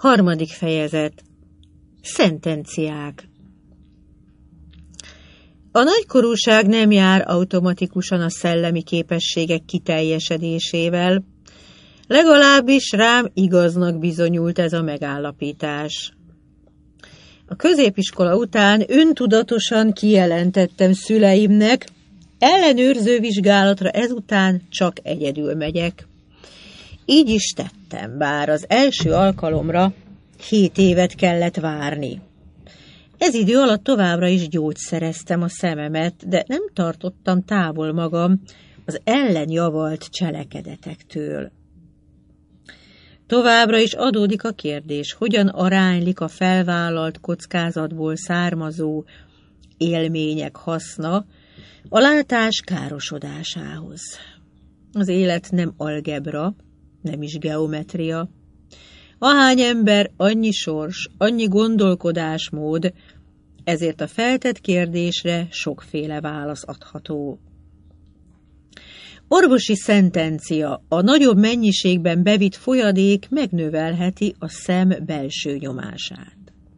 Harmadik fejezet. Szentenciák. A nagykorúság nem jár automatikusan a szellemi képességek kiteljesedésével, legalábbis rám igaznak bizonyult ez a megállapítás. A középiskola után öntudatosan kijelentettem szüleimnek, ellenőrző vizsgálatra ezután csak egyedül megyek. Így is tettem, bár az első alkalomra 7 évet kellett várni. Ez idő alatt továbbra is gyógyszereztem a szememet, de nem tartottam távol magam az ellenjavalt cselekedetektől. Továbbra is adódik a kérdés, hogyan aránylik a felvállalt kockázatból származó élmények haszna a látás károsodásához. Az élet nem algebra, nem is geometria. Ahány ember, annyi sors, annyi gondolkodásmód, ezért a feltett kérdésre sokféle válasz adható. Orvosi szentencia: a nagyobb mennyiségben bevitt folyadék megnövelheti a szem belső nyomását.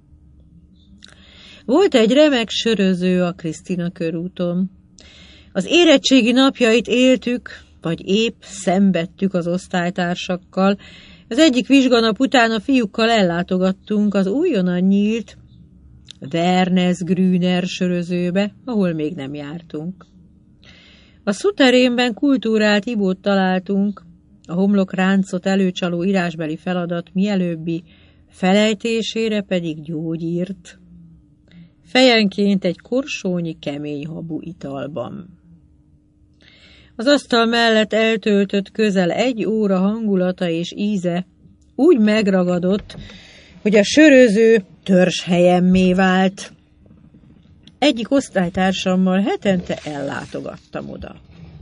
Volt egy remek söröző a Krisztina körúton. Az érettségi napjait éltük, vagy épp szenvedtük az osztálytársakkal. Az egyik vizsganap után a fiúkkal ellátogattunk az újonnan nyílt Wernes-Grüner sörözőbe, ahol még nem jártunk. A szuterénben kultúrált Ibót találtunk, a homlokráncot előcsaló írásbeli feladat mielőbbi felejtésére pedig gyógyírt. Fejenként egy korsónyi keményhabú italban. Az asztal mellett eltöltött közel 1 óra hangulata és íze úgy megragadott, hogy a söröző törzshelyemmé vált. Egyik osztálytársammal hetente ellátogattam oda.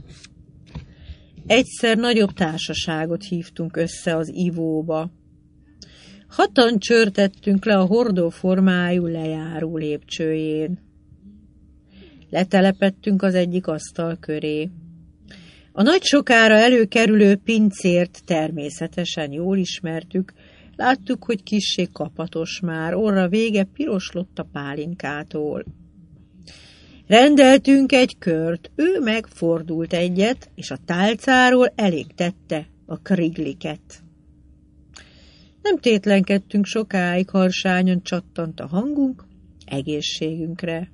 Egyszer nagyobb társaságot hívtunk össze az ivóba. 6-an csörtettünk le a hordóformájú lejáró lépcsőjén. Letelepettünk az egyik asztal köré. A nagy sokára előkerülő pincért természetesen jól ismertük, láttuk, hogy kissé kapatos már, orra vége piroslott a pálinkától. Rendeltünk egy kört, ő meg fordult egyet, és a tálcáról elég tette a krigliket. Nem tétlenkedtünk sokáig, harsányan csattant a hangunk, egészségünkre.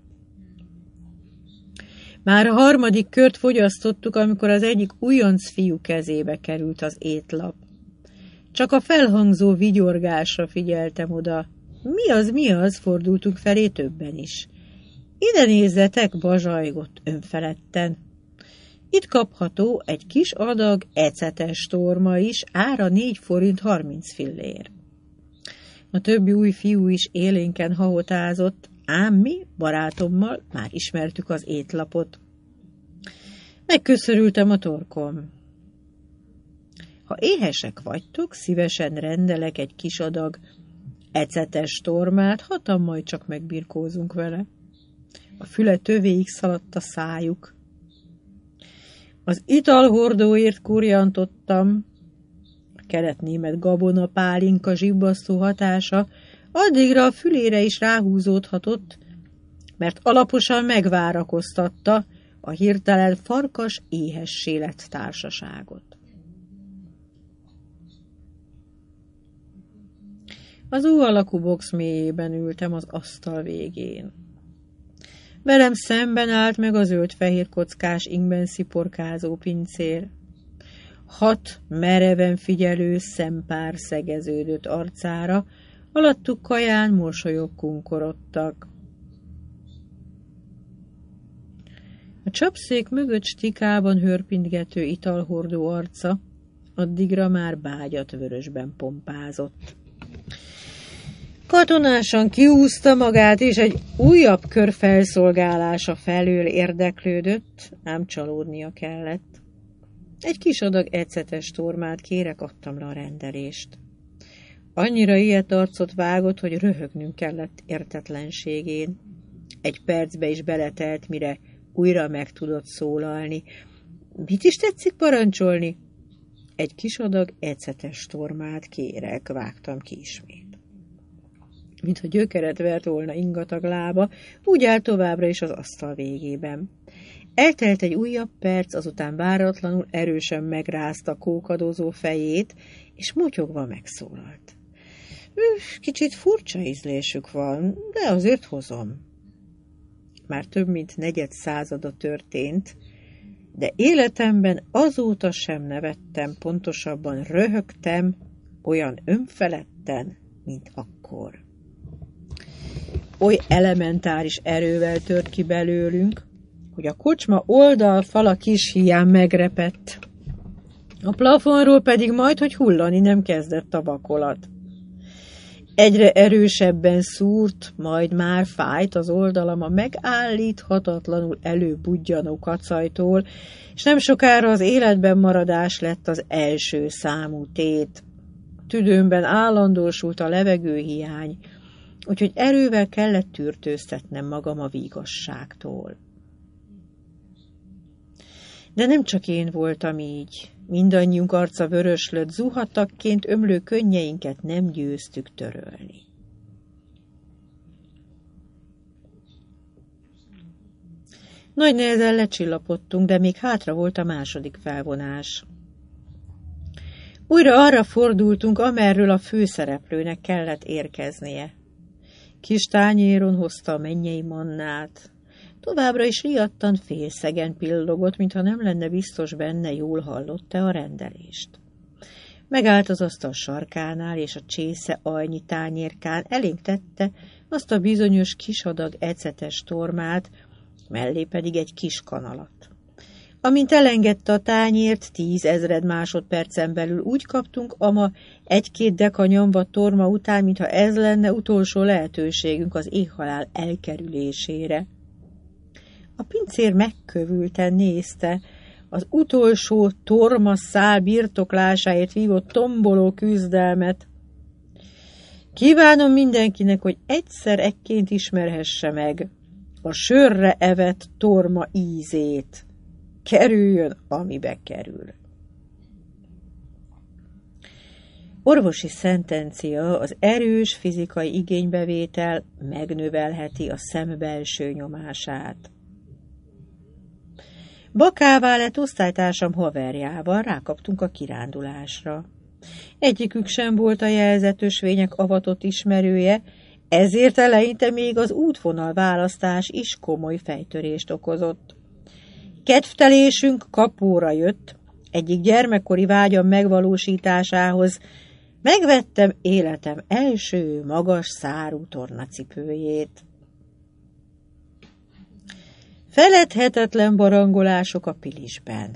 Már a 3. kört fogyasztottuk, amikor az egyik újonc fiú kezébe került az étlap. Csak a felhangzó vigyorgásra figyeltem oda. Mi az? Fordultunk felé többen is. Ide nézzetek, bazsajgott önfeledten. Itt kapható egy kis adag ecetes torma is, ára 4 forint 30 fillér. A többi új fiú is élénken hahotázott, ám mi barátommal már ismertük az étlapot. Megköszörültem a torkom. Ha éhesek vagytok, szívesen rendelek egy kis adag ecetes tormát, hatan majd csak megbirkózunk vele. A füle tövéig szaladt a szájuk. Az italhordóért kurjantottam. A kelet-német gabona pálinka zsibbasztó hatása addigra a fülére is ráhúzódhatott, mert alaposan megvárakoztatta a hirtelen farkas éhessé lett társaságot. Az U alakú box mélyében ültem az asztal végén. Velem szemben állt meg a zöld-fehér kockás ingben sziporkázó pincér. 6 mereven figyelő szempár szegeződött arcára, alattuk kaján mosolyok kunkorodtak. A csapszék mögött stikában hörpintgető italhordó arca addigra már bágyat vörösben pompázott. Katonásan kiúzta magát, és egy újabb kör felszolgálása felől érdeklődött, ám csalódnia kellett. Egy kis adag ecetes tormát kérek, adtam le a rendelést. Annyira ilyet arcot vágott, hogy röhögnünk kellett értetlenségén. 1 percbe is beletelt, mire újra meg tudott szólalni. Mit is tetszik parancsolni? Egy kis adag ecetes tormát kérek, vágtam ki ismét. mintha gyökeret vert volna ingatag lába, úgy áll továbbra is az asztal végében. Eltelt egy újabb perc, azután váratlanul erősen megrázta kókadozó fejét, és motyogva megszólalt. Kicsit furcsa ízlésük van, de azért hozom. Már több mint 400 százada történt, de életemben azóta sem nevettem, pontosabban röhögtem olyan önfeledten, mint akkor. Oly elementáris erővel tört ki belőlünk, hogy a kocsma oldalfala kis híján megrepett. A plafonról pedig majdhogy hullani nem kezdett a vakolat. Egyre erősebben szúrt, majd már fájt az oldalam a megállíthatatlanul előbudjanó kacajtól, és nem sokára az életben maradás lett az első számú tét. Tüdőmben állandósult a levegőhiány, úgyhogy erővel kellett tűrtőztetnem magam a vígasságtól. De nem csak én voltam így. Mindannyiunk arca vöröslött, zuhatagként ömlő könnyeinket nem győztük törölni. Nagy nehezen lecsillapodtunk, de még hátra volt a második felvonás. Újra arra fordultunk, amerről a főszereplőnek kellett érkeznie. Kis tányéron hozta a mennyei mannát. Továbbra is riadtan félszegen pillogott, mintha nem lenne biztos benne, jól hallott-e a rendelést. Megállt az asztal sarkánál, és a csésze ajnyi tányérkán elénk tette azt a bizonyos kis adag ecetes tormát, mellé pedig egy kis kanalat. Amint elengedte a tányért, 10 000 másodpercen belül úgy kaptunk ama 1-2 deka nyomva torma után, mintha ez lenne utolsó lehetőségünk az éhhalál elkerülésére. A pincér megkövülten nézte az utolsó tormaszál birtoklásáért vívott tomboló küzdelmet. Kívánom mindenkinek, hogy egyszer ekként ismerhesse meg a sörre evett torma ízét. Kerüljön, amibe kerül. Orvosi szentencia: az erős fizikai igénybevétel megnövelheti a szem belső nyomását. Bakává lett osztálytársam haverjával, rákaptunk a kirándulásra. Egyikük sem volt a jelzett ösvények avatott ismerője, ezért eleinte még az útvonal választás is komoly fejtörést okozott. Kedvtelésünk kapóra jött, egyik gyermekkori vágyam megvalósításához megvettem életem első magas szárú tornacipőjét. Feledhetetlen barangolások a Pilisben.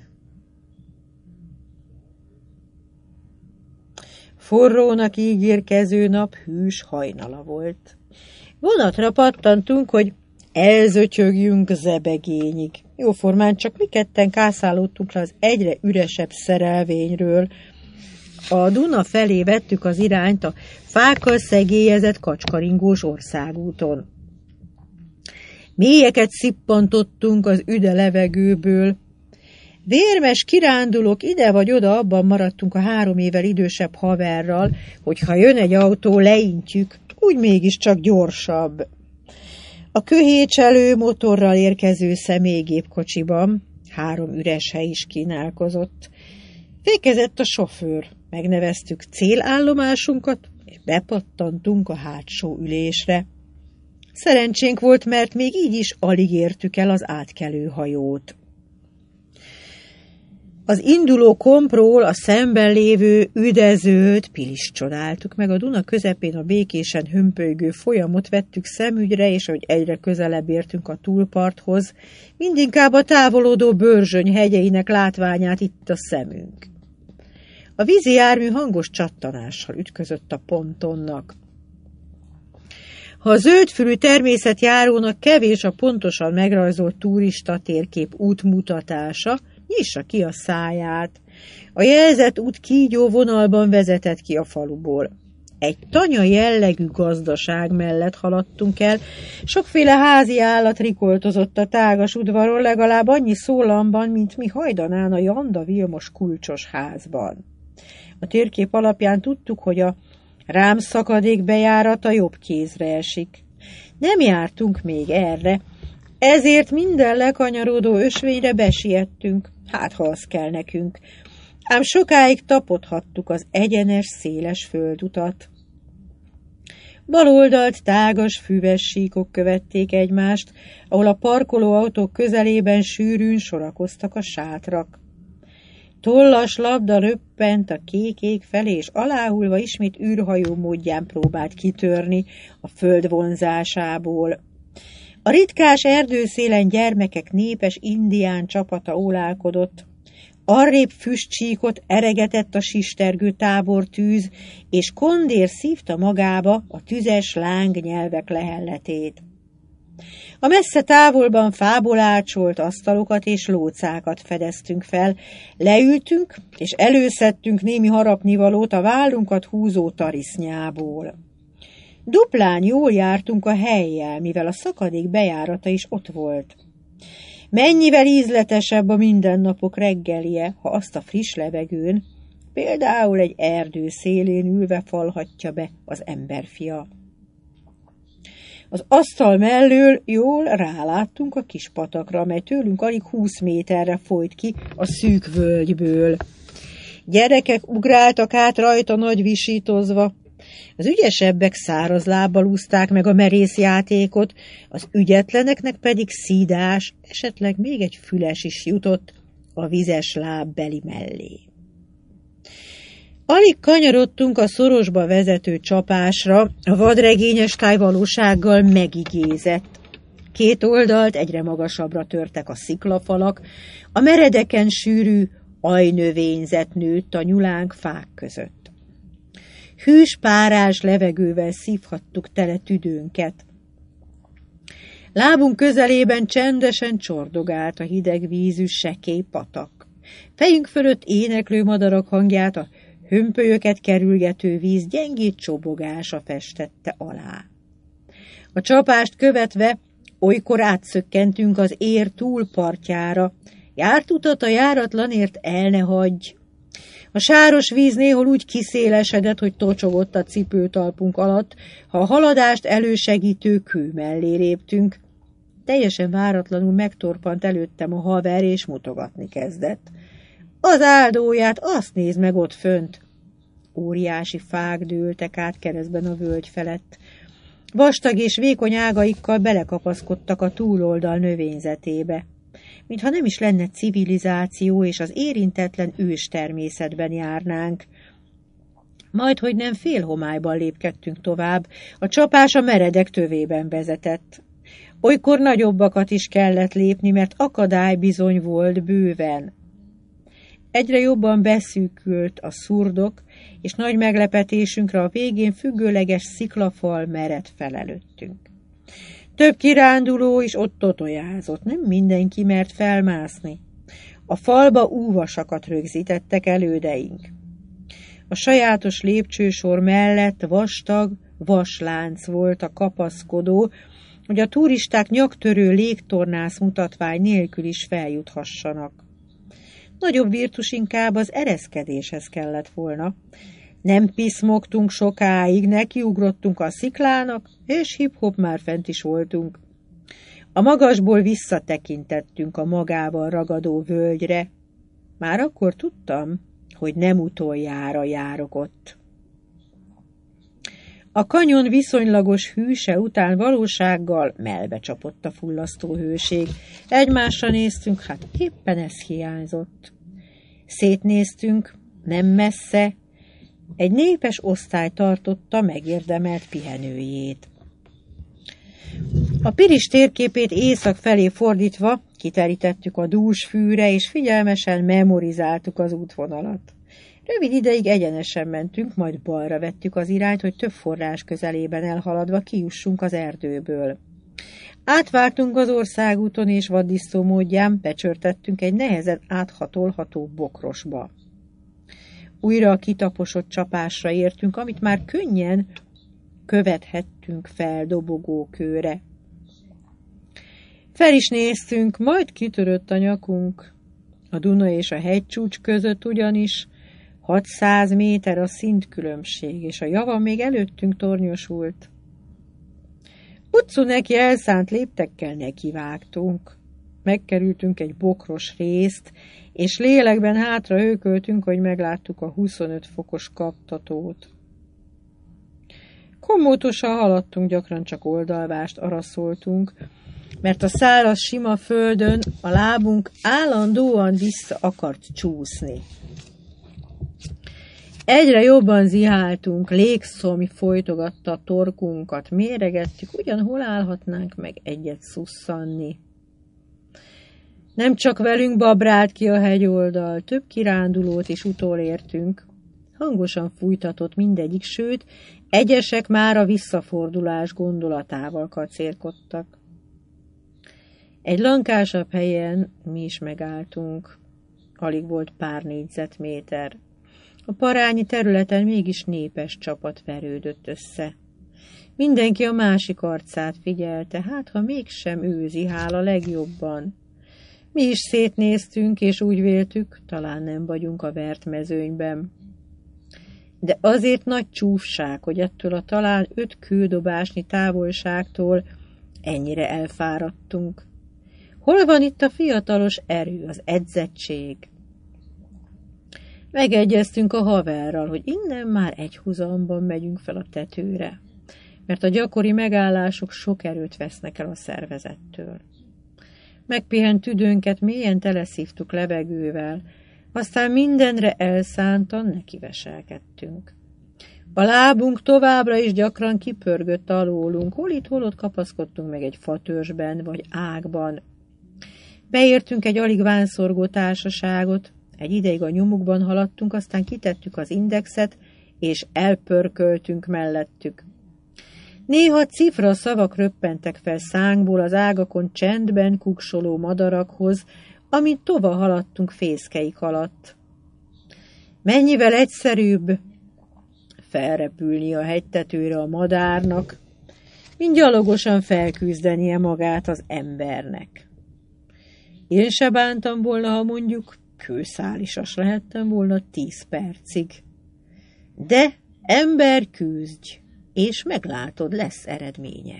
Forrónak ígérkező nap hűs hajnala volt. Vonatra pattantunk, hogy elzötyögjünk zebegényig. Jóformán csak mi ketten kászálódtunk le az egyre üresebb szerelvényről. A Duna felé vettük az irányt a fákkal szegélyezett kacskaringós országúton. Mélyeket szippantottunk az üde levegőből. Vérmes kirándulók, ide vagy oda abban maradtunk a 3 évvel idősebb haverral, hogy ha jön egy autó, leintjük, úgy mégiscsak gyorsabb. A köhécselő motorral érkező személygépkocsiban 3 üres hely is kínálkozott. Fékezett a sofőr, megneveztük célállomásunkat, és bepattantunk a hátsó ülésre. Szerencsénk volt, mert még így is alig értük el az átkelő hajót. Az induló kompról a szemben lévő üdezőt Pilis csodáltuk meg, a Duna közepén a békésen hömpölygő folyamot vettük szemügyre, és ahogy egyre közelebb értünk a túlparthoz, mindinkább a távolodó Börzsöny hegyeinek látványát itt a szemünk. A vízi jármű hangos csattanással ütközött a pontonnak. Ha a zöldfülű természetjárónak kevés a pontosan megrajzolt turista térkép útmutatása, nyissa ki a száját. A jelzett út kígyó vonalban vezetett ki a faluból. Egy tanya jellegű gazdaság mellett haladtunk el, sokféle házi állat rikoltozott a tágas udvaron, legalább annyi szólamban, mint mi hajdanán a Janda Vilmos kulcsos házban. A térkép alapján tudtuk, hogy a Rám szakadék bejárata jobb kézre esik. Nem jártunk még erre, ezért minden lekanyarodó ösvényre besiettünk, hát ha az kell nekünk. Ám sokáig tapodhattuk az egyenes, széles földutat. Baloldalt tágas, füves síkok követték egymást, ahol a parkolóautók közelében sűrűn sorakoztak a sátrak. Tollas labda röppent a kék ég felé, és aláhulva ismét űrhajó módján próbált kitörni a föld vonzásából. A ritkás erdőszélen gyermekek népes indián csapata ólálkodott. Arrébb füstcsíkot eregetett a sistergő tábortűz, és kondér szívta magába a tüzes láng nyelvek lehelletét. A messze távolban fából ácsolt asztalokat és lócákat fedeztünk fel, leültünk, és előszedtünk némi harapnivalót a vállunkat húzó tarisznyából. Duplán jól jártunk a hellyel, mivel a szakadék bejárata is ott volt. Mennyivel ízletesebb a mindennapok reggelije, ha azt a friss levegőn, például egy erdő szélén ülve falhatja be az emberfia. Az asztal mellől jól ráláttunk a kis patakra, amely tőlünk alig 20 méterre folyt ki a szűk völgyből. Gyerekek ugráltak át rajta nagy visítozva. Az ügyesebbek száraz lábbal úszták meg a merész játékot, az ügyetleneknek pedig szídás, esetleg még egy füles is jutott a vizes lábbeli mellé. Alig kanyarodtunk a szorosba vezető csapásra, a vadregényes táj valósággal megigézett. Két oldalt egyre magasabbra törtek a sziklafalak, a meredeken sűrű ajnövényzet nőtt a nyulánk fák között. Hűs párás levegővel szívhattuk tele tüdőnket. Lábunk közelében csendesen csordogált a hideg vízű sekély patak. Fejünk fölött éneklő madarak hangját a hömpölyöket kerülgető víz gyengét csobogása festette alá. A csapást követve olykor átszökkentünk az ér túlpartjára. Járt utat a járatlanért el ne hagyj! A sáros víz néhol úgy kiszélesedett, hogy tocsogott a cipőtalpunk alatt, ha a haladást elősegítő kő mellé léptünk. Teljesen váratlanul megtorpant előttem a haver, és mutogatni kezdett. Az áldóját, azt nézd meg ott fönt! Óriási fák dőltek át keresztben a völgy felett. Vastag és vékony ágaikkal belekapaszkodtak a túloldal növényzetébe. Mintha nem is lenne civilizáció, és az érintetlen ős természetben járnánk. Majdhogy nem félhomályban lépkedtünk tovább, a csapás a meredek tövében vezetett. Olykor nagyobbakat is kellett lépni, mert akadály bizony volt bőven. Egyre jobban beszűkült a szurdok, és nagy meglepetésünkre a végén függőleges sziklafal meredt fel előttünk. Több kiránduló is ott totojázott, nem mindenki mert felmászni. A falba úvasakat rögzítettek elődeink. A sajátos lépcsősor mellett vastag vaslánc volt a kapaszkodó, hogy a turisták nyaktörő légtornász mutatvány nélkül is feljuthassanak. Nagyobb virtus inkább az ereszkedéshez kellett volna. Nem piszmogtunk sokáig, nekiugrottunk a sziklának, és hip-hop már fent is voltunk. A magasból visszatekintettünk a magával ragadó völgyre. Már akkor tudtam, hogy nem utoljára járok ott. A kanyon viszonylagos hűse után valósággal mellbe csapott a fullasztó hőség. Egymásra néztünk, hát éppen ez hiányzott. Szétnéztünk, nem messze, egy népes osztály tartotta megérdemelt pihenőjét. A Piris térképét észak felé fordítva kiterítettük a dús fűre, és figyelmesen memorizáltuk az útvonalat. Rövid ideig egyenesen mentünk, majd balra vettük az irányt, hogy több forrás közelében elhaladva kijussunk az erdőből. Átváltunk az országúton, és vaddisznó módján becsörtettünk egy nehezen áthatolható bokrosba. Újra a kitaposott csapásra értünk, amit már könnyen követhettünk fel dobogókőre. Fel is néztünk, majd kitörött a nyakunk. A Duna és a hegycsúcs között ugyanis 600 méter a szintkülönbség, és a javan még előttünk tornyosult. Utcu neki elszánt léptekkel nekivágtunk. Megkerültünk egy bokros részt, és lélekben hátra hőköltünk, hogy megláttuk a 25 fokos kaptatót. Komótosan haladtunk, gyakran csak oldalvást araszoltunk, mert a száraz sima földön a lábunk állandóan vissza akart csúszni. Egyre jobban ziháltunk, légszomj folytogatta a torkunkat, méregettük, ugyanhol állhatnánk meg egyet szusszanni. Nem csak velünk babrált ki a hegyoldal, több kirándulót is utolértünk. Hangosan fújtatott mindegyik, sőt, egyesek már a visszafordulás gondolatával kacérkodtak. Egy lankásabb helyen mi is megálltunk. Alig volt pár négyzetméter. A parányi területen mégis népes csapat verődött össze. Mindenki a másik arcát figyelte, hát ha mégsem ő zihál a legjobban. Mi is szétnéztünk, és úgy véltük, talán nem vagyunk a vert mezőnyben. De azért nagy csúfság, hogy ettől a talán 5 kődobásnyi távolságtól ennyire elfáradtunk. Hol van itt a fiatalos erő, az edzettség? Megegyeztünk a haverral, hogy innen már egyhuzamban megyünk fel a tetőre, mert a gyakori megállások sok erőt vesznek el a szervezettől. Megpihent tüdőnket mélyen teleszívtuk levegővel, aztán mindenre elszántan nekiveselkedtünk. A lábunk továbbra is gyakran kipörgött alólunk, hol itt, hol ott kapaszkodtunk meg egy fatörzsben vagy ágban. Beértünk egy alig vánszorgó társaságot, egy ideig a nyomukban haladtunk, aztán kitettük az indexet, és elpörköltünk mellettük. Néha cifra szavak röppentek fel szánkból az ágakon csendben kuksoló madarakhoz, amint tova haladtunk fészkeik alatt. Mennyivel egyszerűbb felrepülni a hegytetőre a madárnak, mint gyalogosan felküzdenie magát az embernek. Én se bántam volna, ha mondjuk kőszálisas lehettem volna 10 percig. De ember küzdj, és meglátod, lesz eredménye.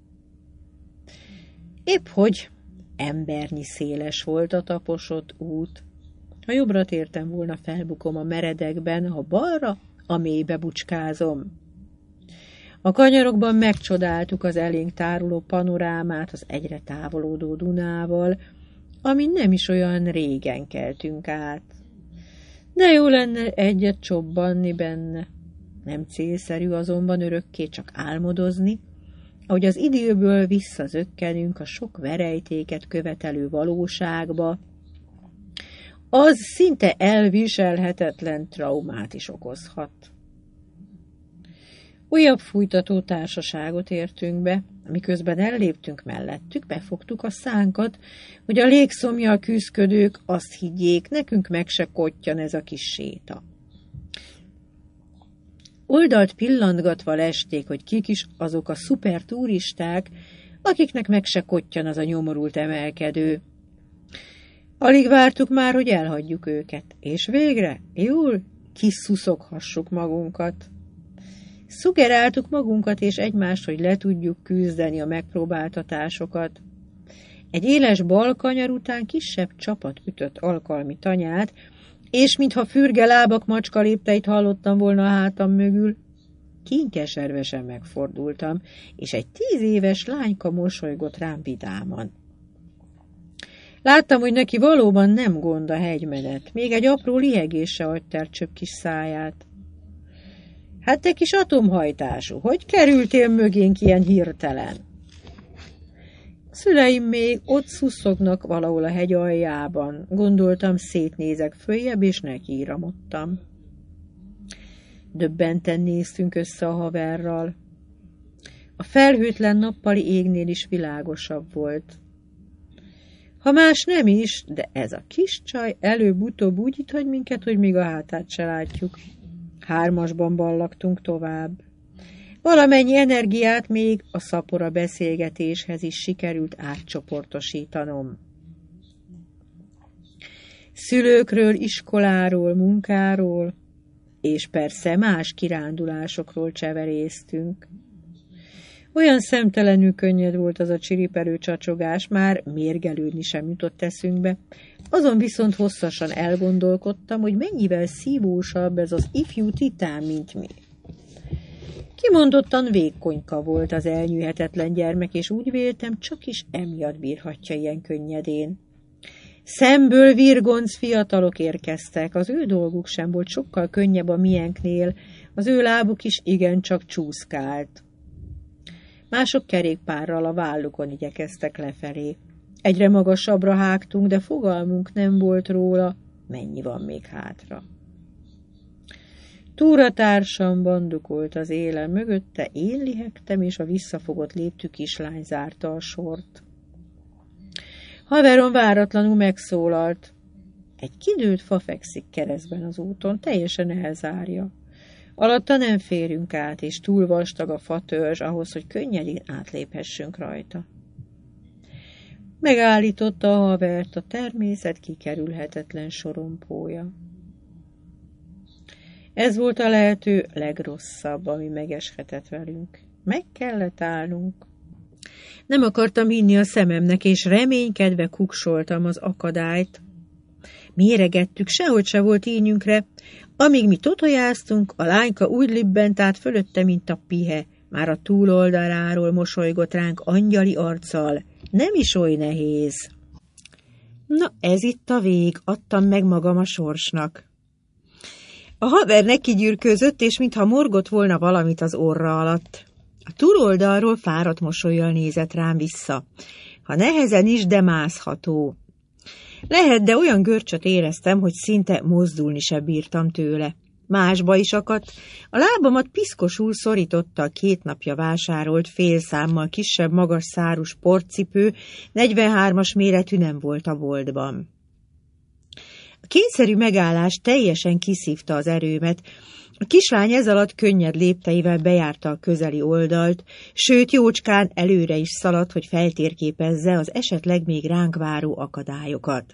Épp hogy embernyi széles volt a taposott út. Ha jobbra tértem volna, felbukom a meredekben, ha balra, a mélybe bucskázom. A kanyarokban megcsodáltuk az elénk táruló panorámát az egyre távolodó Dunával, amin nem is olyan régen keltünk át. De jó lenne egyet csobbanni benne. Nem célszerű azonban örökké csak álmodozni, ahogy az időből visszazökkenünk a sok verejtéket követelő valóságba, az szinte elviselhetetlen traumát is okozhat. Újabb fújtató társaságot értünk be, miközben elléptünk mellettük, befogtuk a szánkat, hogy a légszomjjal küszködők azt higgyék, nekünk meg se kottyan ez a kis séta. Oldalt pillantgatva lesték, hogy kik is azok a szuper turisták, akiknek meg se kottyan az a nyomorult emelkedő. Alig vártuk már, hogy elhagyjuk őket, és végre jól kiszuszoghassuk magunkat. Szugeráltuk magunkat és egymást, hogy le tudjuk küzdeni a megpróbáltatásokat. Egy éles balkanyar után kisebb csapat ütött alkalmi tanyát, és mintha fürge lábak macska lépteit hallottam volna a hátam mögül, kínkeservesen megfordultam, és egy 10 éves lányka mosolygott rám vidáman. Láttam, hogy neki valóban nem gond a hegymenet, még egy apró lihegés se hagyta el csöpp kis száját. Hát te kis atomhajtású, hogy kerültél mögénk ilyen hirtelen? A szüleim még ott szuszognak valahol a hegy aljában. Gondoltam, szétnézek följebb, és nekiíramodtam. Döbbenten néztünk össze a haverral. A felhőtlen nappali égnél is világosabb volt. Ha más nem is, de ez a kis csaj előbb-utóbb úgy itt hagy minket, hogy még a hátát se látjuk. 3-asban ballagtunk tovább. Valamennyi energiát még a szapora beszélgetéshez is sikerült átcsoportosítanom. Szülőkről, iskoláról, munkáról, és persze más kirándulásokról cseveréztünk. Olyan szemtelenül könnyed volt az a csiriperő csacsogás, már mérgelődni sem jutott eszünkbe. Azon viszont hosszasan elgondolkodtam, hogy mennyivel szívósabb ez az ifjú titán, mint mi. Kimondottan vékonyka volt az elnyűhetetlen gyermek, és úgy véltem, csak is emiatt bírhatja ilyen könnyedén. Szemből virgonc fiatalok érkeztek, az ő dolguk sem volt sokkal könnyebb a miénknél, az ő lábuk is igencsak csúszkált. Mások kerékpárral a vállukon igyekeztek lefelé. Egyre magasabbra hágtunk, de fogalmunk nem volt róla, mennyi van még hátra. Túratársam bandukolt az élen mögötte, én lihegtem, és a visszafogott léptű kislány zárta a sort. Haverom váratlanul megszólalt. Egy kidőlt fa fekszik keresztben az úton, teljesen elzárja. Alatta nem férünk át, és túl vastag a fatörzs ahhoz, hogy könnyedén átléphessünk rajta. Megállította a havert a természet kikerülhetetlen sorompója. Ez volt a lehető legrosszabb, ami megeshetett velünk. Meg kellett állnunk. Nem akartam hinni a szememnek, és reménykedve kuksoltam az akadályt. Méregettük, sehogy se volt ínyünkre. Amíg mi totojáztunk, a lányka úgy libbent át fölötte, mint a pihe. Már a túloldaláról mosolygott ránk angyali arccal. Nem is oly nehéz. Na, ez itt a vég, adtam meg magam a sorsnak. A haver nekigyűrközött, és mintha morgott volna valamit az orra alatt. A túloldalról fáradt mosollyal nézett rám vissza. Ha nehezen is, de mászható. Lehet, de olyan görcsöt éreztem, hogy szinte mozdulni se bírtam tőle. Másba is akadt, a lábamat piszkosul szorította a 2 napja vásárolt fél számmal kisebb magas szárú sportcipő, 43-as méretű nem volt a boltban. A kényszerű megállás teljesen kiszívta az erőmet. A kislány ez alatt könnyed lépteivel bejárta a közeli oldalt, sőt jócskán előre is szaladt, hogy feltérképezze az esetleg még ránk váró akadályokat.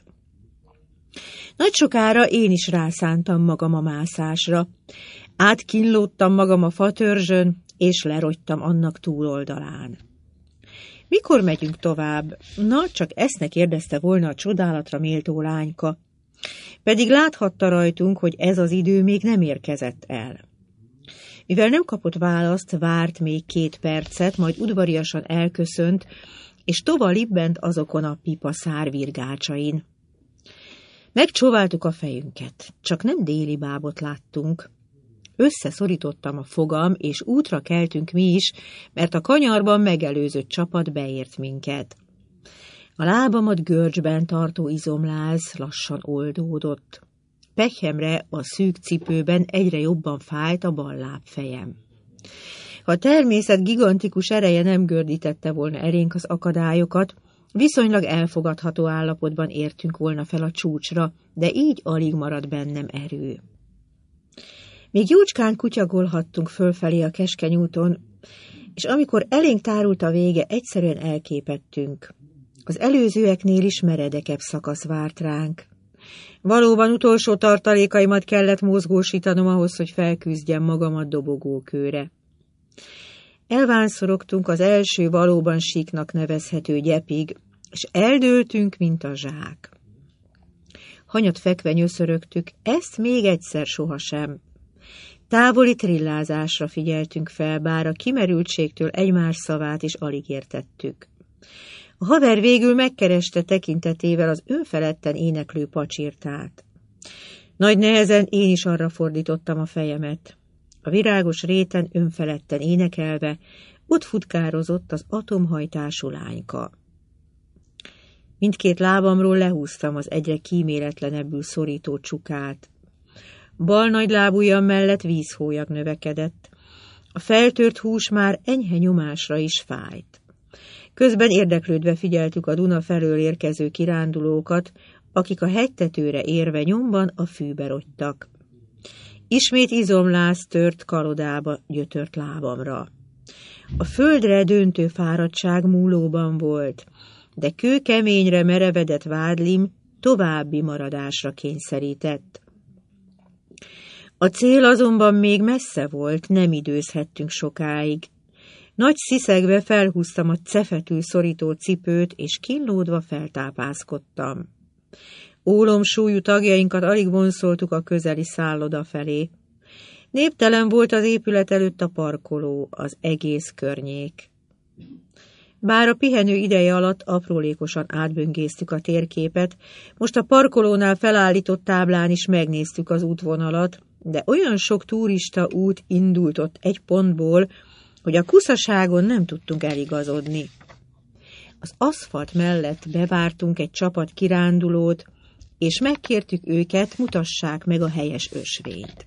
Nagy sokára én is rászántam magam a mászásra. Átkínlódtam magam a fatörzsön, és lerogytam annak túloldalán. Mikor megyünk tovább? Na, csak esznek érdezte volna a csodálatra méltó lányka. Pedig láthatta rajtunk, hogy ez az idő még nem érkezett el. Mivel nem kapott választ, várt még 2 percet, majd udvariasan elköszönt, és tova libbent azokon a pipa szárvirgácsain. Megcsóváltuk a fejünket, csak nem déli bábot láttunk. Összeszorítottam a fogam, és útra keltünk mi is, mert a kanyarban megelőzött csapat beért minket. A lábamat görcsben tartó izomláz lassan oldódott. Pekhyemre a szűk cipőben egyre jobban fájt a bal lábfejem. Ha a természet gigantikus ereje nem gördítette volna elénk az akadályokat, viszonylag elfogadható állapotban értünk volna fel a csúcsra, de így alig maradt bennem erő. Még jócskán kutyagolhattunk fölfelé a keskeny úton, és amikor elénk tárult a vége, egyszerűen elképettünk. Az előzőeknél is meredekebb szakasz várt ránk. Valóban utolsó tartalékaimat kellett mozgósítanom ahhoz, hogy felküzdjem magamat dobogókőre. Elvánszorogtunk az első valóban síknak nevezhető gyepig, és eldőltünk, mint a zsák. Hanyat fekve nyöszörögtük, ezt még egyszer sohasem. Távoli trillázásra figyeltünk fel, bár a kimerültségtől egymás szavát is alig értettük. A haver végül megkereste tekintetével az önfeledten éneklő pacsirtát. Nagy nehezen én is arra fordítottam a fejemet. A virágos réten önfeledten énekelve ott futkározott az atomhajtású lányka. Mindkét lábamról lehúztam az egyre kíméletlenebbül szorító csukát. Bal nagylábujjam mellett vízhólyag növekedett. A feltört hús már enyhe nyomásra is fájt. Közben érdeklődve figyeltük a Duna felől érkező kirándulókat, akik a hegytetőre érve nyomban a fűbe rogytak. Ismét izomláz tört kalodába gyötört lábamra. A földre döntő fáradtság múlóban volt, de kőkeményre merevedett vádlim további maradásra kényszerített. A cél azonban még messze volt, nem időzhettünk sokáig. Nagy sziszegbe felhúztam a cefetül szorító cipőt, és kínlódva feltápászkodtam. Ólomsúlyú tagjainkat alig vonszoltuk a közeli szálloda felé. Néptelen volt az épület előtt a parkoló, az egész környék. Bár a pihenő ideje alatt aprólékosan átböngésztük a térképet, most a parkolónál felállított táblán is megnéztük az útvonalat, de olyan sok turista út indult ott egy pontból, hogy a kuszaságon nem tudtunk eligazodni. Az aszfalt mellett bevártunk egy csapat kirándulót, és megkértük őket, mutassák meg a helyes ösvényt.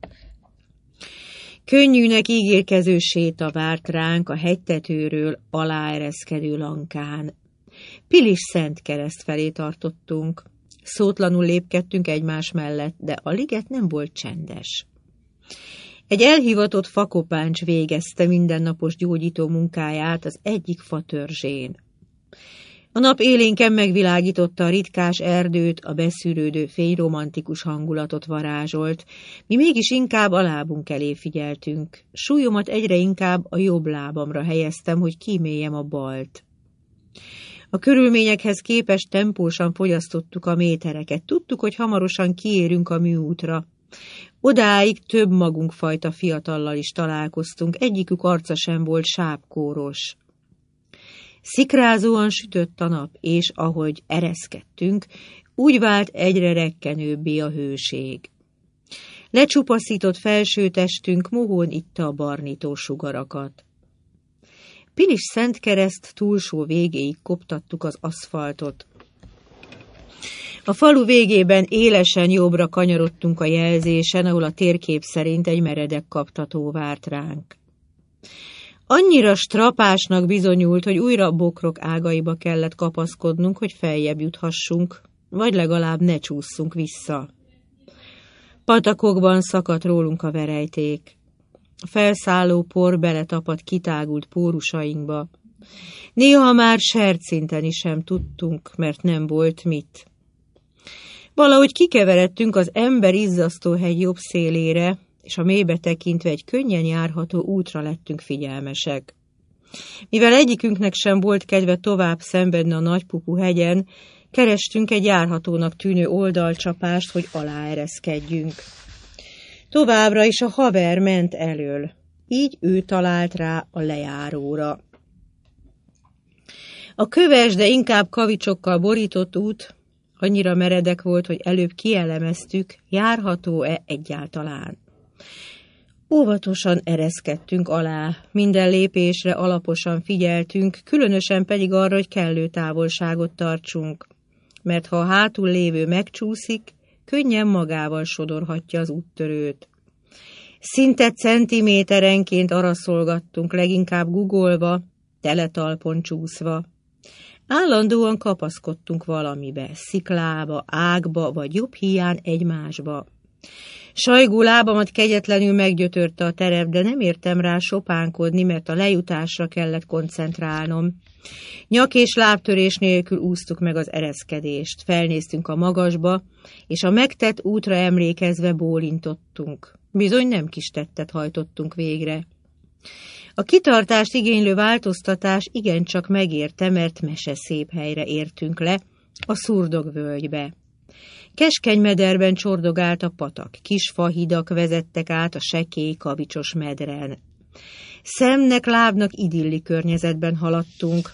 Könnyűnek ígérkező séta várt ránk a hegytetőről aláereszkedő lankán. Pilis Szentkereszt felé tartottunk. Szótlanul lépkedtünk egymás mellett, de a liget nem volt csendes. Egy elhivatott fakopáncs végezte mindennapos gyógyító munkáját az egyik fatörzsén. A nap élénken megvilágította a ritkás erdőt, a beszűrődő fényromantikus hangulatot varázsolt, mi mégis inkább a lábunk elé figyeltünk. Súlyomat egyre inkább a jobb lábamra helyeztem, hogy kíméljem a balt. A körülményekhez képest tempósan fogyasztottuk a métereket, tudtuk, hogy hamarosan kiérünk a műútra. Odáig több magunkfajta fiatallal is találkoztunk, egyikük arca sem volt sápkóros. Szikrázóan sütött a nap, és ahogy ereszkedtünk, úgy vált egyre rekkenőbbé a hőség. Lecsupaszított felsőtestünk mohón itta a barnító sugarakat. Pilis Szentkereszt túlsó végéig koptattuk az aszfaltot. A falu végében élesen jobbra kanyarodtunk a jelzésen, ahol a térkép szerint egy meredek kaptató várt ránk. Annyira strapásnak bizonyult, hogy újra bokrok ágaiba kellett kapaszkodnunk, hogy feljebb juthassunk, vagy legalább ne csússzunk vissza. Patakokban szakadt rólunk a verejték. A felszálló por beletapadt kitágult pórusainkba. Néha már sercinteni sem tudtunk, mert nem volt mit. Valahogy kikeveredtünk az Ember-izzasztó hegy jobb szélére, és a mélybe tekintve egy könnyen járható útra lettünk figyelmesek. Mivel egyikünknek sem volt kedve tovább szenvedni a Nagypupu hegyen, kerestünk egy járhatónak tűnő oldalcsapást, hogy aláereszkedjünk. Továbbra is a haver ment elől, így ő talált rá a lejáróra. A köves, de inkább kavicsokkal borított út annyira meredek volt, hogy előbb kielemeztük, járható-e egyáltalán. Óvatosan ereszkedtünk alá, minden lépésre alaposan figyeltünk, különösen pedig arra, hogy kellő távolságot tartsunk, mert ha a hátul lévő megcsúszik, könnyen magával sodorhatja az úttörőt. Szinte centiméterenként araszolgattunk, leginkább guggolva, teletalpon csúszva. Állandóan kapaszkodtunk valamibe, sziklába, ágba, vagy jobb híján egymásba. Sajgó lábamat kegyetlenül meggyötörte a terep, de nem értem rá sopánkodni, mert a lejutásra kellett koncentrálnom. Nyak és lábtörés nélkül úsztuk meg az ereszkedést, felnéztünk a magasba, és a megtett útra emlékezve bólintottunk. Bizony nem kis tettet hajtottunk végre. A kitartást igénylő változtatás igencsak megérte, mert meseszép helyre értünk le, a Szurdog-völgybe. Keskeny mederben csordogált a patak, kis fahidak vezettek át a sekély kavicsos medren. Szemnek, lábnak idilli környezetben haladtunk.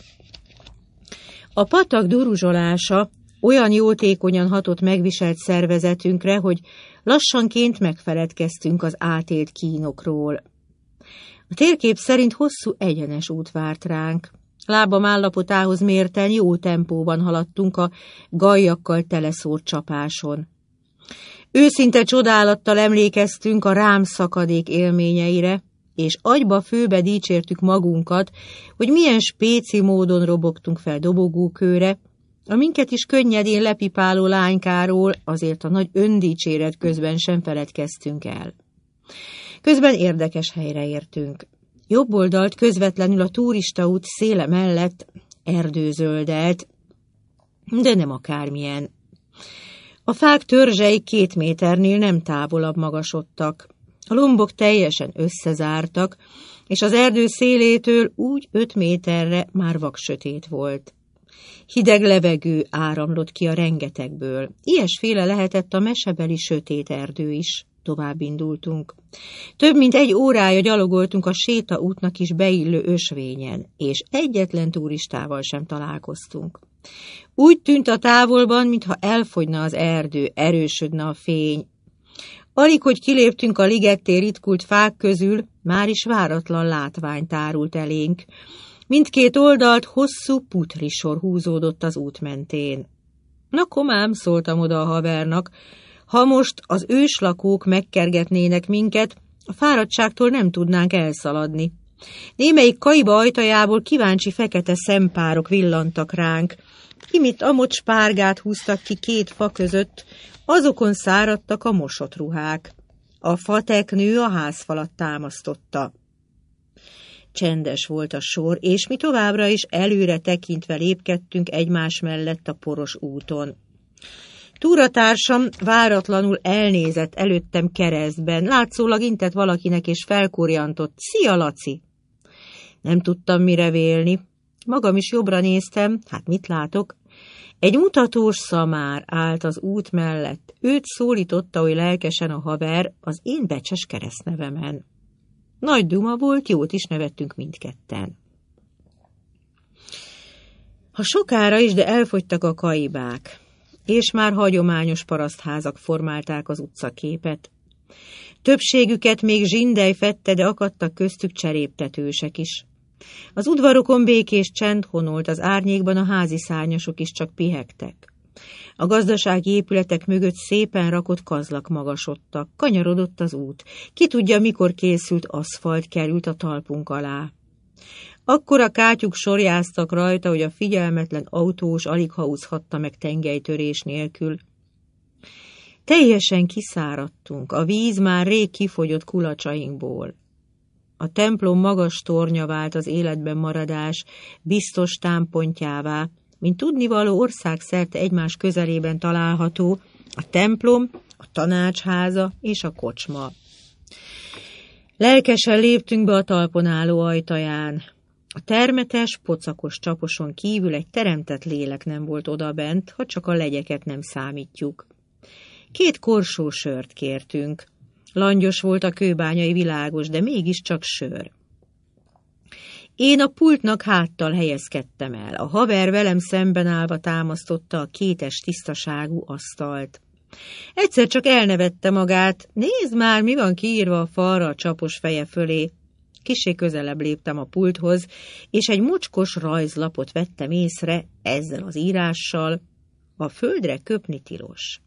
A patak duruzsolása olyan jótékonyan hatott megviselt szervezetünkre, hogy lassanként megfeledkeztünk az átélt kínokról. A térkép szerint hosszú egyenes út várt ránk. Lábam állapotához mérten jó tempóban haladtunk a gajjakkal teleszórt csapáson. Őszinte csodálattal emlékeztünk a rám szakadék élményeire, és agyba főbe dicsértük magunkat, hogy milyen spéci módon robogtunk fel dobogókőre, a minket is könnyedén lepipáló lánykáról azért a nagy öndicséret közben sem feledkeztünk el. Közben érdekes helyre értünk. Jobb oldalt közvetlenül a turistaút széle mellett erdő zöldelt, de nem akármilyen. A fák törzsei 2 méternél nem távolabb magasodtak. A lombok teljesen összezártak, és az erdő szélétől úgy 5 méterre már vaksötét volt. Hideg levegő áramlott ki a rengetegből. Ilyesféle lehetett a mesebeli sötét erdő is. Tovább indultunk. Több mint 1 órája gyalogoltunk a sétaútnak is beillő ösvényen, és egyetlen turistával sem találkoztunk. Úgy tűnt a távolban, mintha elfogyna az erdő, erősödne a fény. Alig, hogy kiléptünk a ligetté ritkult fák közül, már is váratlan látvány tárult elénk. Mindkét oldalt hosszú putrisor húzódott az út mentén. Na komám, szóltam oda a havernak, ha most az őslakók megkergetnének minket, a fáradtságtól nem tudnánk elszaladni. Némelyik kaiba ajtajából kíváncsi fekete szempárok villantak ránk. Imitt-amott spárgát húztak ki 2 fa között, azokon száradtak a mosott ruhák. A fateknő a házfalat támasztotta. Csendes volt a sor, és mi továbbra is előre tekintve lépkedtünk egymás mellett a poros úton. Túratársam váratlanul elnézett előttem keresztben, látszólag intett valakinek és felkurjantott. Szia, Laci! Nem tudtam mire vélni. Magam is jobbra néztem, hát mit látok? Egy mutatós szamár állt az út mellett. Őt szólította oly lelkesen a haver az én becses keresztnevemen. Nagy duma volt, jót is nevettünk mindketten. Ha sokára is, de elfogytak a kaibák, és már hagyományos parasztházak formálták az utcaképet. Többségüket még zsindely fedte, de akadtak köztük cseréptetősek is. Az udvarokon békés csend honolt, az árnyékban a házi szárnyasok is csak pihegtek. A gazdasági épületek mögött szépen rakott kazlak magasodtak, kanyarodott az út. Ki tudja, mikor készült aszfalt került a talpunk alá. Akkora kátyuk sorjáztak rajta, hogy a figyelmetlen autós alig hauzhatta meg tengelytörés nélkül. Teljesen kiszáradtunk, a víz már rég kifogyott kulacsainkból. A templom magas tornya vált az életben maradás biztos támpontjává, mint tudnivaló országszerte egymás közelében található a templom, a tanácsháza és a kocsma. Lelkesen léptünk be a talpon álló ajtaján. A termetes, pocakos csaposon kívül egy teremtett lélek nem volt odabent, ha csak a legyeket nem számítjuk. 2 korsó sört kértünk. Langyos volt a kőbányai világos, de mégiscsak sör. Én a pultnak háttal helyezkedtem el. A haver velem szemben állva támasztotta a 2 tisztaságú asztalt. Egyszer csak elnevette magát. Nézd már, mi van kiírva a falra a csapos feje fölé. Kissé közelebb léptem a pulthoz, és egy mocskos rajzlapot vettem észre ezzel az írással: a földre köpni tilos.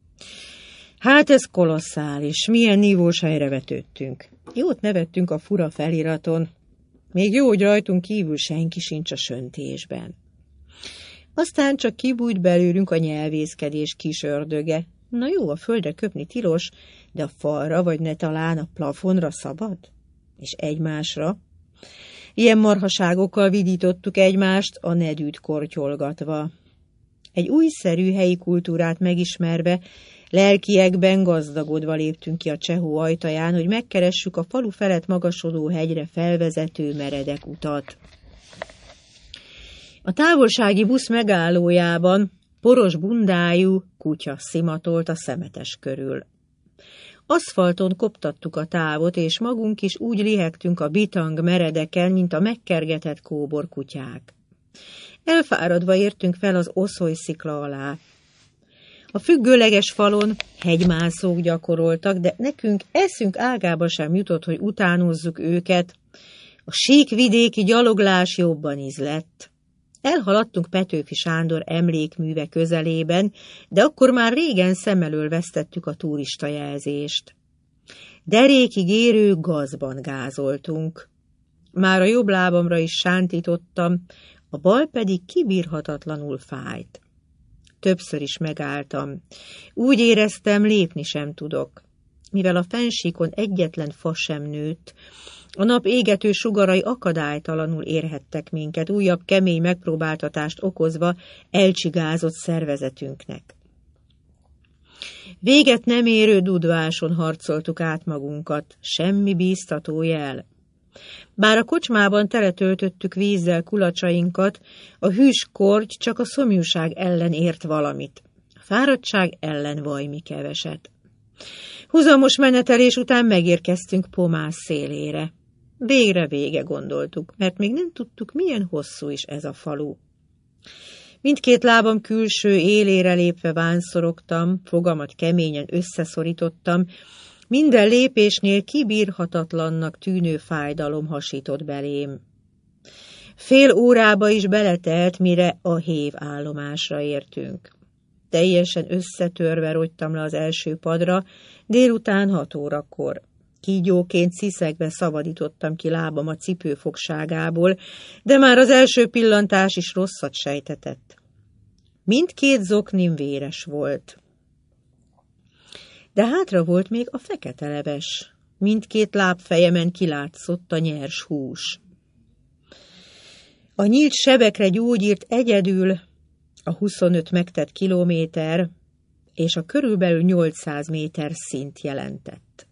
Hát ez kolosszális, milyen nívós helyre vetődtünk. Jót nevettünk a fura feliraton. Még jó, hogy rajtunk kívül senki sincs a söntésben. Aztán csak kibújt belőlünk a nyelvészkedés kis ördöge. Na jó, a földre köpni tilos, de a falra vagy ne talán a plafonra szabad? És egymásra? Ilyen marhaságokkal vidítottuk egymást, a nedűt kortyolgatva. Egy újszerű helyi kultúrát megismerve, lelkiekben gazdagodva léptünk ki a csehó ajtaján, hogy megkeressük a falu felett magasodó hegyre felvezető meredek utat. A távolsági busz megállójában poros bundájú kutya szimatolt a szemetes körül. Aszfalton koptattuk a távot, és magunk is úgy lihegtünk a bitang meredeken, mint a megkergetett kóborkutyák. Elfáradva értünk fel az oszolyszikla alá. A függőleges falon hegymászók gyakoroltak, de nekünk eszünk ágába sem jutott, hogy utánozzuk őket. A síkvidéki gyaloglás jobban ízlett. Elhaladtunk Petőfi Sándor emlékműve közelében, de akkor már régen szem elől vesztettük a turistajelzést. Derékig érő gazban gázoltunk. Már a jobb lábamra is sántítottam, a bal pedig kibírhatatlanul fájt. Többször is megálltam. Úgy éreztem, lépni sem tudok. Mivel a fennsíkon egyetlen fa sem nőtt, a nap égető sugarai akadálytalanul érhettek minket, újabb kemény megpróbáltatást okozva elcsigázott szervezetünknek. Véget nem érő dudváson harcoltuk át magunkat, semmi bíztató jel. Bár a kocsmában teletöltöttük vízzel kulacsainkat, a hűs korty csak a szomjúság ellen ért valamit, a fáradtság ellen vajmi keveset. Húzamos menetelés után megérkeztünk Pomász szélére. Végre vége gondoltuk, mert még nem tudtuk, milyen hosszú is ez a falu. Mindkét lábam külső élére lépve vánszorogtam, fogamat keményen összeszorítottam, minden lépésnél kibírhatatlannak tűnő fájdalom hasított belém. Fél órába is beletelt, mire a hév állomásra értünk. Teljesen összetörve rogytam le az első padra, délután 6 órakor. Kígyóként sziszegve szabadítottam ki lábam a cipő fogságából, de már az első pillantás is rosszat sejtetett. Mindkét zoknim véres volt. De hátra volt még a fekete leves. Mindkét lábfejemen kilátszott a nyers hús. A nyílt sebekre gyógyírt egyedül a 25 megtett kilométer és a körülbelül 800 méter szint jelentett.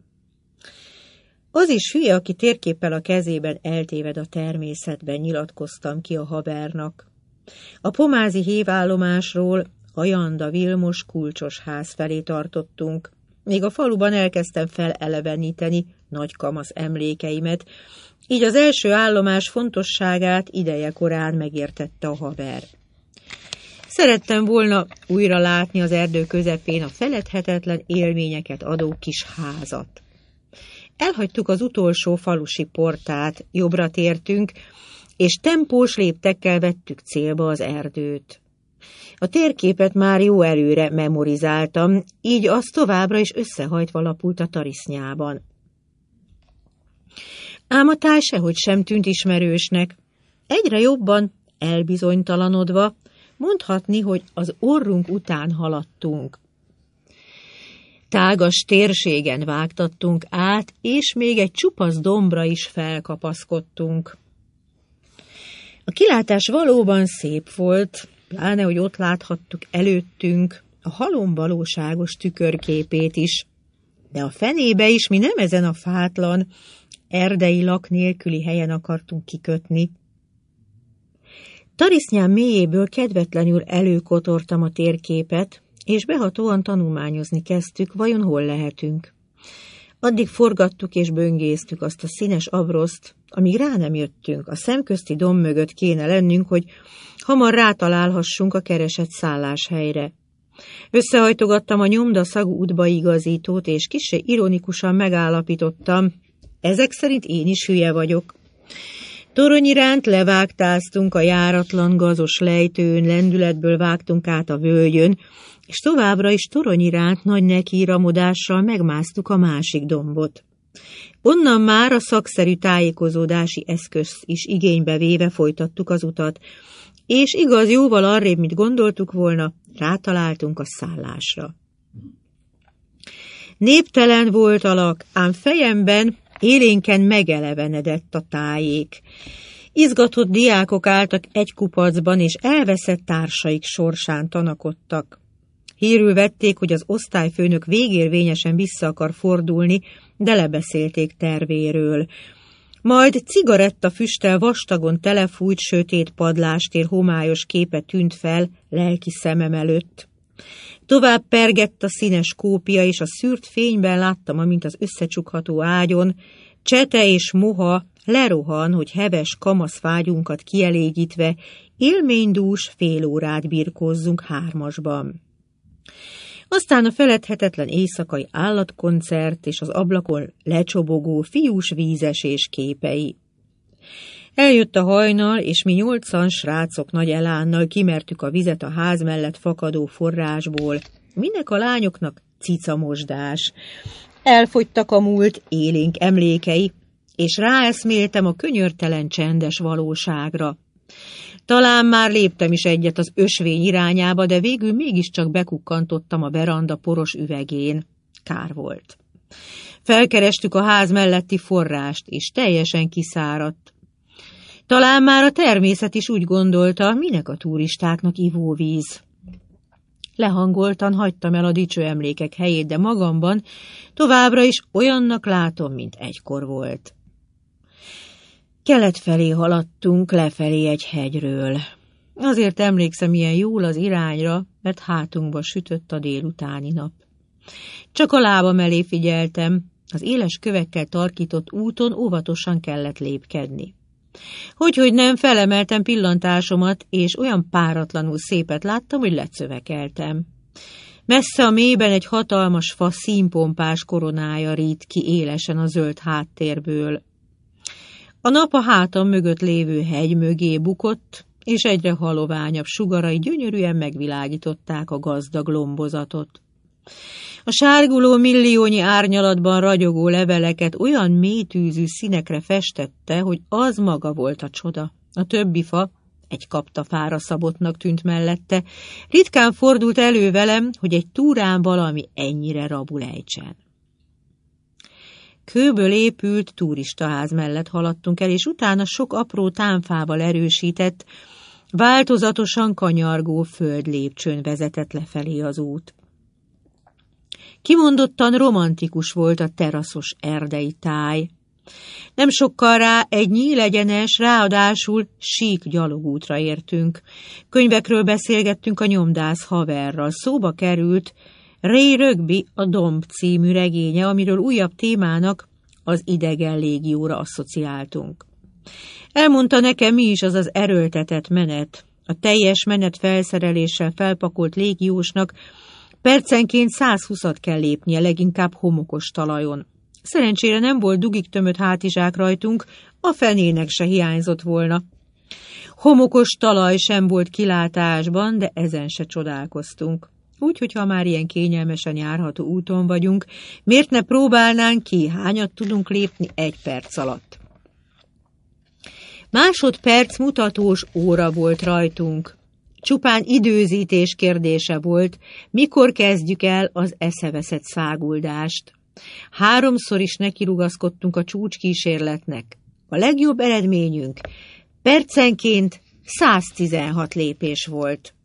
Az is hülye, aki térképpel a kezében eltéved a természetben, nyilatkoztam ki a havernak. A pomázi hévállomásról a Janda Vilmos kulcsos ház felé tartottunk. Még a faluban elkezdtem feleleveníteni nagy kamasz emlékeimet, így az első állomás fontosságát idejekorán megértette a haver. Szerettem volna újra látni az erdő közepén a feledhetetlen élményeket adó kis házat. Elhagytuk az utolsó falusi portát, jobbra tértünk, és tempós léptekkel vettük célba az erdőt. A térképet már jó előre memorizáltam, így az továbbra is összehajtva lapult a tarisznyában. Ám a táj sehogy sem tűnt ismerősnek. Egyre jobban elbizonytalanodva mondhatni, hogy az orrunk után haladtunk. Tágas térségen vágtattunk át, és még egy csupasz dombra is felkapaszkodtunk. A kilátás valóban szép volt, pláne, hogy ott láthattuk előttünk a halom valóságos tükörképét is, de a fenébe is mi nem ezen a fátlan, erdei lak nélküli helyen akartunk kikötni. Tarisznyám mélyéből kedvetlenül előkotortam a térképet, és behatóan tanulmányozni kezdtük, vajon hol lehetünk. Addig forgattuk és böngésztük azt a színes abroszt, amíg rá nem jöttünk, a szemközti domb mögött kéne lennünk, hogy hamar rátalálhassunk a keresett szálláshelyre. Összehajtogattam a nyomdaszagú útbaigazítót, és kissé ironikusan megállapítottam, ezek szerint én is hülye vagyok. Torony iránt levágtáztunk a járatlan gazos lejtőn, lendületből vágtunk át a völgyön, és továbbra is torony iránt nagy nekiiramodással megmásztuk a másik dombot. Onnan már a szakszerű tájékozódási eszközt is igénybe véve folytattuk az utat, és igaz, jóval arrébb, mint gondoltuk volna, rátaláltunk a szállásra. Néptelen volt a lak, ám fejemben élénken megelevenedett a tájék. Izgatott diákok álltak egy kupacban, és elveszett társaik sorsán tanakodtak. Hírül vették, hogy az osztályfőnök végérvényesen vissza akar fordulni, de lebeszélték tervéről. Majd cigarettafüsttel vastagon telefújt sötét padlástér homályos képe tűnt fel lelki szemem előtt. Tovább pergett a színes kópia, és a szűrt fényben láttam, amint az összecsukható ágyon Csete és Moha lerohan, hogy heves kamaszvágyunkat kielégítve élménydús fél órát birkózzunk hármasban. Aztán a feledhetetlen éjszakai állatkoncert és az ablakon lecsobogó fiús vízesés képei. Eljött a hajnal, és mi 8 srácok nagy elánnal kimertük a vizet a ház mellett fakadó forrásból. Minek a lányoknak cicamosdás. Elfogytak a múlt élénk emlékei, és ráeszméltem a könyörtelen csendes valóságra. Talán már léptem is egyet az ösvény irányába, de végül mégiscsak bekukkantottam a veranda poros üvegén. Kár volt. Felkerestük a ház melletti forrást, és teljesen kiszáradt. Talán már a természet is úgy gondolta, minek a turistáknak ivóvíz. Lehangoltan hagytam el a dicső emlékek helyét, de magamban továbbra is olyannak látom, mint egykor volt. Kelet felé haladtunk, lefelé egy hegyről. Azért emlékszem ilyen jól az irányra, mert hátunkba sütött a délutáni nap. Csak a lábam elé figyeltem, az éles kövekkel tarkított úton óvatosan kellett lépkedni. Hogy nem, felemeltem pillantásomat, és olyan páratlanul szépet láttam, hogy lecövekeltem. Messze a mélyben egy hatalmas fa színpompás koronája rít ki élesen a zöld háttérből. A nap a hátam mögött lévő hegy mögé bukott, és egyre haloványabb sugarai gyönyörűen megvilágították a gazdag lombozatot. A sárguló milliónyi árnyalatban ragyogó leveleket olyan mélytűzű színekre festette, hogy az maga volt a csoda. A többi fa egy kaptafára szabottnak tűnt mellette. Ritkán fordult elő velem, hogy egy túrán valami ennyire rabul ejtsen. Kőből épült turistaház mellett haladtunk el, és utána sok apró támfával erősített, változatosan kanyargó földlépcsőn vezetett lefelé az út. Kimondottan romantikus volt a teraszos erdei táj. Nem sokkal rá egy nyílegyenes, ráadásul sík gyalogútra értünk. Könyvekről beszélgettünk a nyomdász haverral. Szóba került Ray Rögbi a Domb című regénye, amiről újabb témának, az idegen légióra asszociáltunk. Elmondta nekem, mi is az az erőltetett menet. A teljes menet felszereléssel felpakolt légiósnak percenként 120-at kell lépnie, leginkább homokos talajon. Szerencsére nem volt dugig tömött hátizsák rajtunk, a fenének se hiányzott volna. Homokos talaj sem volt kilátásban, de ezen se csodálkoztunk. Úgyhogy ha már ilyen kényelmesen járható úton vagyunk, miért ne próbálnánk ki, hányat tudunk lépni 1 perc alatt? Másodperc mutatós óra volt rajtunk. Csupán időzítés kérdése volt, mikor kezdjük el az eszeveszett száguldást. 3-szor is nekirugaszkodtunk a csúcskísérletnek. A legjobb eredményünk percenként 116 lépés volt.